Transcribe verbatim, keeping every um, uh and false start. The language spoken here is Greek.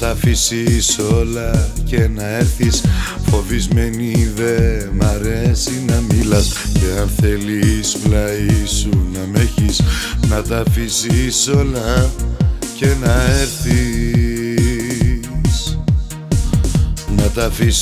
τα αφήσεις όλα και να έρθεις. Φοβισμένη δε μ' αρέσει να μιλάς, και αν θέλεις πλάι σου να μ' έχεις, να τα αφήσεις όλα και να έρθεις. Να τα αφήσεις